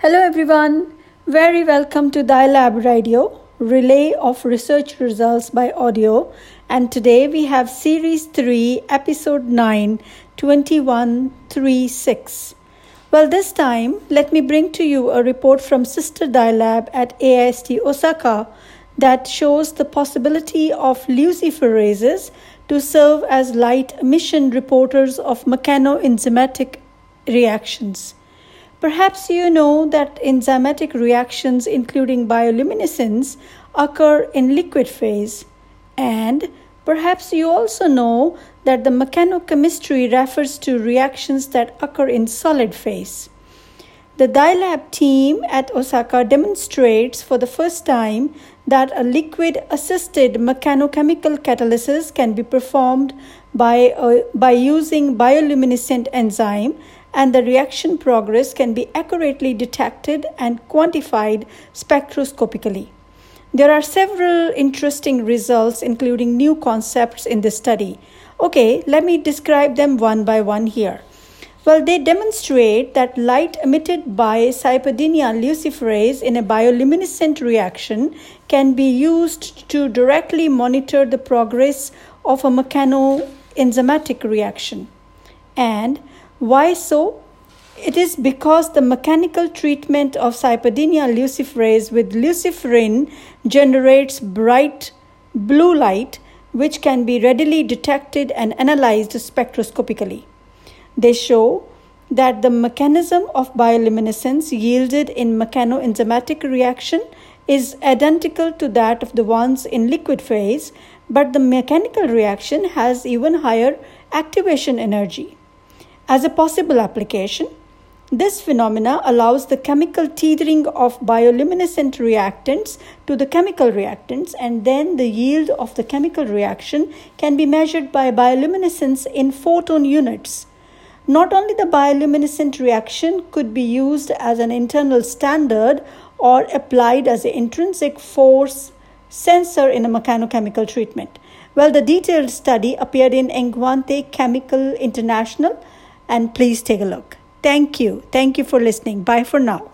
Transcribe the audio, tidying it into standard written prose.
Hello everyone, very welcome to Dialab Radio, relay of research results by audio, and today we have Series 3, Episode 9, 2136. Well, this time, let me bring to you a report from Sister Dialab at AIST Osaka that shows the possibility of luciferases to serve as light emission reporters of mechanoenzymatic reactions. Perhaps you know that enzymatic reactions, including bioluminescence, occur in liquid phase. And perhaps you also know that the mechanochemistry refers to reactions that occur in solid phase. The Dialab team at Osaka demonstrates for the first time that a liquid-assisted mechanochemical catalysis can be performed by using bioluminescent enzyme, and the reaction progress can be accurately detected and quantified spectroscopically. There are several interesting results, including new concepts in this study. Okay, let me describe them one by one here. Well, they demonstrate that light emitted by Cypodinia luciferase in a bioluminescent reaction can be used to directly monitor the progress of a mechanoenzymatic reaction. And why so? It is because the mechanical treatment of Cypodinia luciferase with luciferin generates bright blue light, which can be readily detected and analyzed spectroscopically. They show that the mechanism of bioluminescence yielded in mechanoenzymatic reaction is identical to that of the ones in liquid phase, but the mechanical reaction has even higher activation energy. As a possible application, this phenomena allows the chemical tethering of bioluminescent reactants to the chemical reactants, and then the yield of the chemical reaction can be measured by bioluminescence in photon units. Not only the bioluminescent reaction could be used as an internal standard or applied as an intrinsic force sensor in a mechanochemical treatment. Well, the detailed study appeared in Engwante Chemical International, and please take a look. Thank you. Thank you for listening. Bye for now.